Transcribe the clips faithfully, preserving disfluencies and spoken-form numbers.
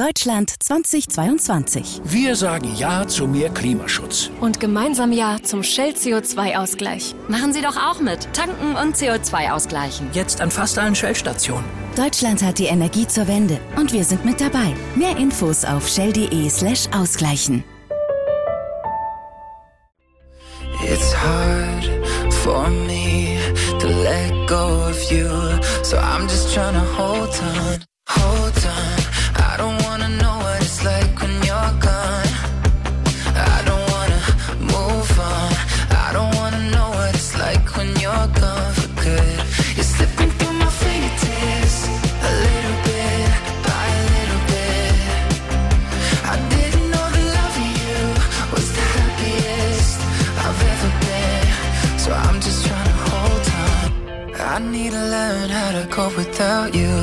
Deutschland zweitausendzweiundzwanzig. Wir sagen Ja zu mehr Klimaschutz. Und gemeinsam Ja zum Shell C O zwei Ausgleich. Machen Sie doch auch mit. Tanken und C O zwei ausgleichen. Jetzt an fast allen Shell-Stationen. Deutschland hat die Energie zur Wende und wir sind mit dabei. Mehr Infos auf shell.de slash ausgleichen. It's hard for me to let go of you, so I'm just trying to hold on, hold on. I don't wanna know what it's like when you're gone. I don't wanna move on. I don't wanna know what it's like when you're gone for good. You're slipping through my fingertips, a little bit by a little bit. I didn't know the love of you was the happiest I've ever been, so I'm just trying to hold on. I need to learn how to cope without you.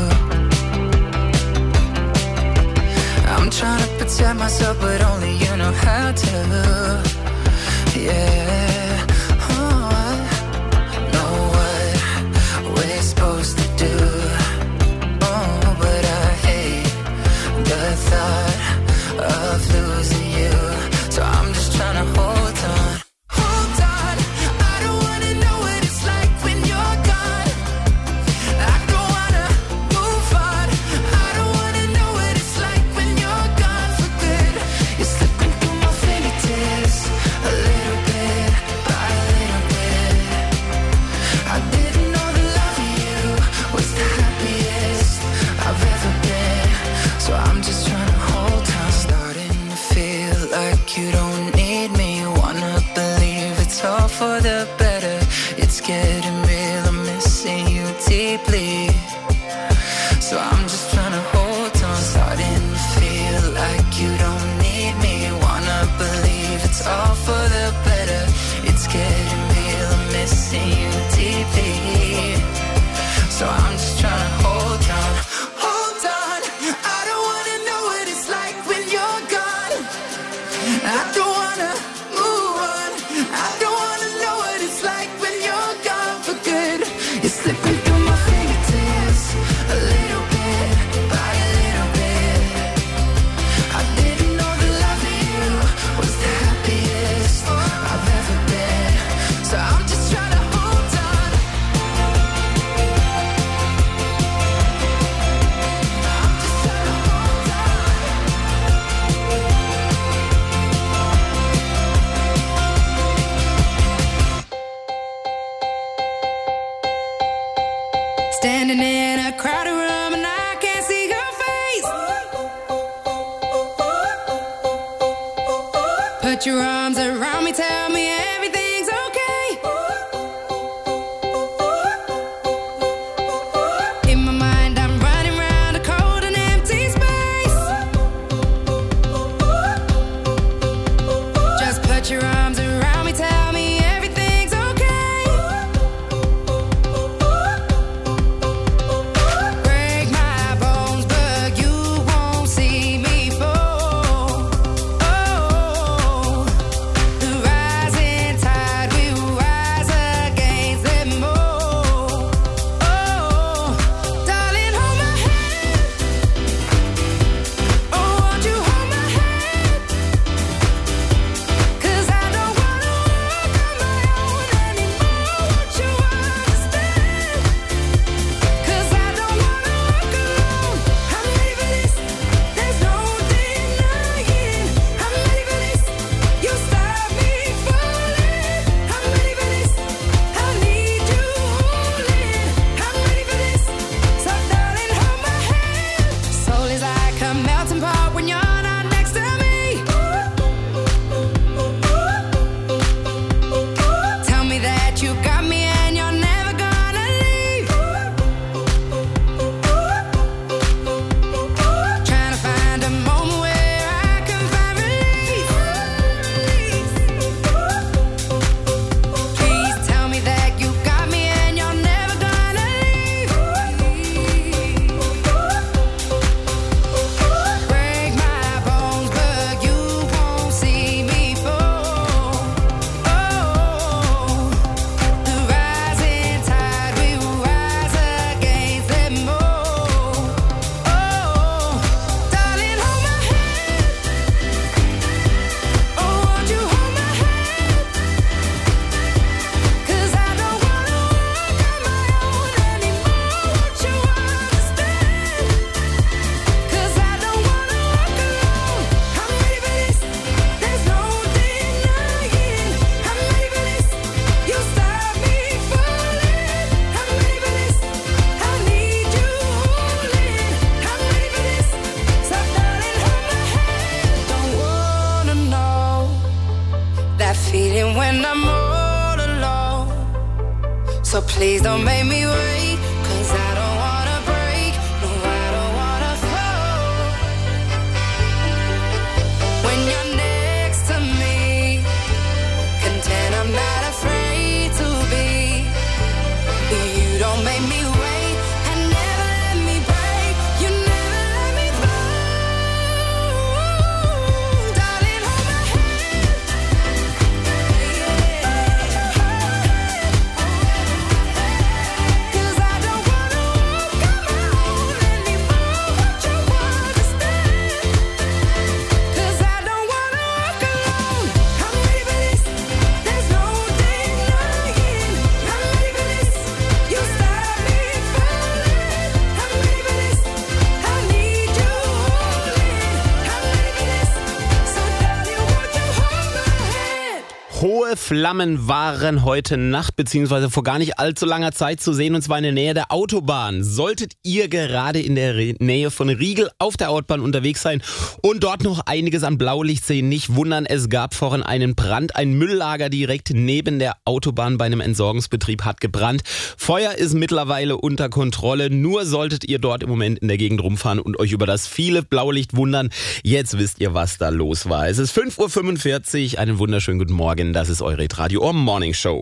I'm trying to protect myself, but only you know how to. Yeah, oh, I know what we're supposed to do. Oh, but I hate the thought of losing you, so I'm just trying to hold on. Hold on, I don't wanna know what it's like when you're gone. I don't wanna move on. I don't wanna know what it's like when you're gone for good. You're slipping through my fingertips, a little bit by a little bit. I didn't know the love of you was the happiest I've ever been, so I'm just trying to hold on. Starting to feel like you don't need me. Wanna believe it's all for the better. It's getting real, I'm missing you deeply, so I'm just trying to hold on. Starting to feel like you don't need me. Wanna believe it's all for the better. It's getting real, I'm missing you deeply, so I'm just trying to hold on. Hold on, I don't wanna know what it's like when you're gone. I don't wanna move on. I don't wanna know what it's like when you're gone for good. You're slipping through my fingertips, a little bit by a little bit. I didn't know the love of you was the happiest I've ever been, so I'm just trying to hold on. I'm just trying to hold on. Standing in a crowded room and I can't see your face. Put your arms around me, tell me everything's okay. In my mind I'm running round a cold and empty space. Just put your arms around me, tell me everything's okay. Break my bones, but you won't see me fall. Oh, the rising tide will rise against them all. Oh, darling, hold my hand. Oh, won't you hold my hand? 'Cause I don't wanna walk on my own anymore. Won't you understand? 'Cause I don't wanna walk alone. I'm ready for this. There's no denying. I'm ready for this. You stop me falling. I'm ready for this. I need you holding. I'm ready for this. So darling, hold my hand. Soul is like a melting pot when you're not next to me. Tell me that you got me and you're never gonna leave. Trying to find a moment where I can find release. Please tell me that you got me and you're never gonna leave. Break my when I'm all alone. So please don't make me wait, 'cause I don't wanna break, no, I don't wanna fall. When you're next to me, content I'm not afraid to be. You don't make me wait, and never let me break, you never let me fall. Darling, hold my hand, yeah. 'Cause I don't wanna walk on my own anymore, won't you understand? 'Cause I don't wanna walk alone. I'm ready for this, there's no denying. I'm ready for this, you start me falling. I'm ready for this, I need you holding. I'm ready for this, so darling, won't you hold my hand? Hohe Flammen waren heute Nacht bzw. vor gar nicht allzu langer Zeit zu sehen, und zwar in der Nähe der Autobahn. Solltet ihr gerade in der Re- Nähe von Riegel auf der Autobahn unterwegs sein und dort noch einiges an Blaulicht sehen, nicht wundern, es gab vorhin einen Brand. Ein Mülllager direkt neben der Autobahn bei einem Entsorgungsbetrieb hat gebrannt. Feuer ist mittlerweile unter Kontrolle, nur solltet ihr dort im Moment in der Gegend rumfahren und euch über das viele Blaulicht wundern. Jetzt wisst ihr, was da los war. Es ist fünf Uhr fünfundvierzig, einen wunderschönen guten Morgen. Das ist eure Radio Ohr Morning Show.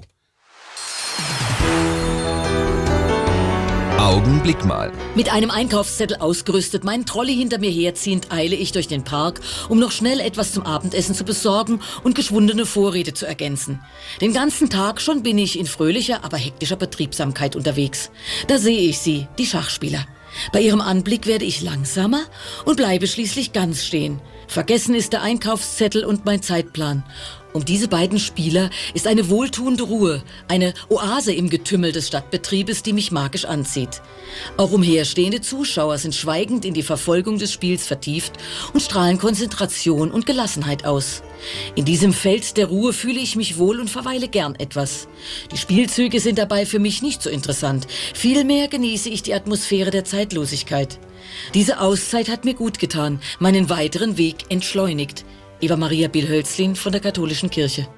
Augenblick mal. Mit einem Einkaufszettel ausgerüstet, meinen Trolley hinter mir herziehend, eile ich durch den Park, um noch schnell etwas zum Abendessen zu besorgen und geschwundene Vorräte zu ergänzen. Den ganzen Tag schon bin ich in fröhlicher, aber hektischer Betriebsamkeit unterwegs. Da sehe ich sie, die Schachspieler. Bei ihrem Anblick werde ich langsamer und bleibe schließlich ganz stehen. Vergessen ist der Einkaufszettel und mein Zeitplan. Um diese beiden Spieler ist eine wohltuende Ruhe, eine Oase im Getümmel des Stadtbetriebes, die mich magisch anzieht. Auch umherstehende Zuschauer sind schweigend in die Verfolgung des Spiels vertieft und strahlen Konzentration und Gelassenheit aus. In diesem Feld der Ruhe fühle ich mich wohl und verweile gern etwas. Die Spielzüge sind dabei für mich nicht so interessant. Vielmehr genieße ich die Atmosphäre der Zeitlosigkeit. Diese Auszeit hat mir gut getan, meinen weiteren Weg entschleunigt. Eva Maria Bill-Hölzlin von der Katholischen Kirche.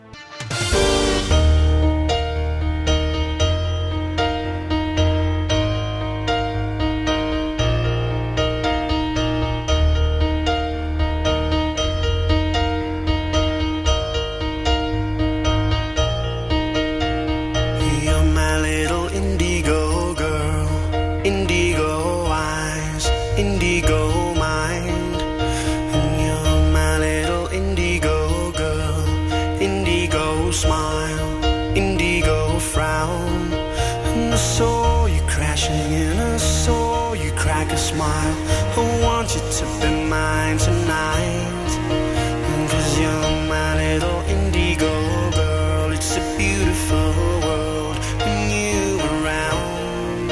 You're my little indigo girl, indigo eyes, indigo mind. And you're my little indigo girl, indigo smile, indigo frown. And I saw you crashing and I saw you crack a smile. I want you to be mine tonight, 'cause you're my little indigo girl. It's a beautiful world when you around.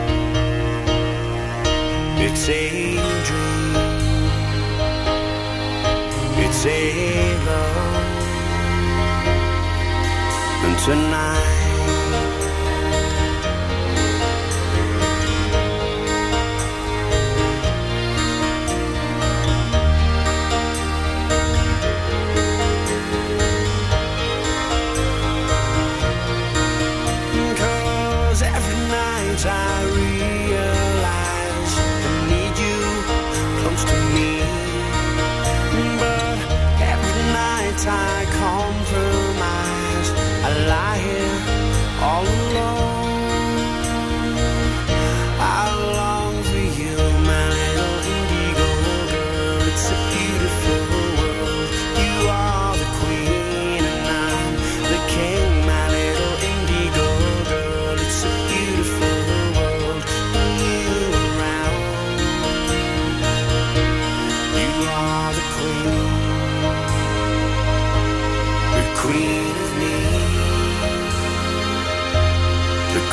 It's a dream, it's a love. And tonight I realize I need you close to me, but every night I compromise. I lie here all alone. I long for you, my little indigo girl. It's a beautiful world. You are the queen and I'm the king, my little indigo girl. It's a beautiful queen.